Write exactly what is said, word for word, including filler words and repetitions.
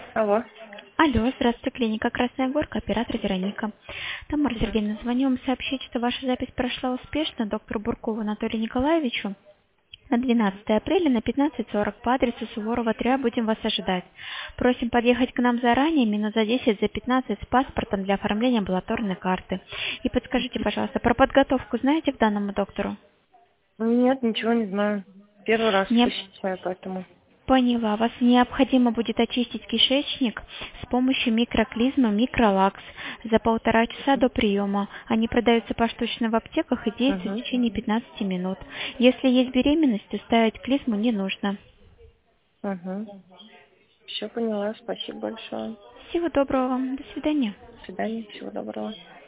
Алло. Алло, здравствуйте, клиника Красная Горка, оператор Вероника. Тамара Да. Сергеевна, звоню вам сообщить, что ваша запись прошла успешно доктору Буркову Анатолию Николаевичу на двенадцатое апреля на пятнадцать сорок по адресу Суворова три А будем вас ожидать. Просим подъехать к нам заранее, минут за десять, за пятнадцать с паспортом для оформления амбулаторной карты. И подскажите, пожалуйста, про подготовку знаете к данному доктору? Нет, ничего не знаю. Первый раз Не посещаю, поэтому. поняла. Вас необходимо будет очистить кишечник с помощью микроклизмы микролакс за полтора часа до приема. Они продаются поштучно в аптеках и действуют в Угу. течение пятнадцати минут. Если есть беременность, то ставить клизму не нужно. Угу. Все поняла. Спасибо большое. Всего доброго вам. До свидания. До свидания. Всего доброго.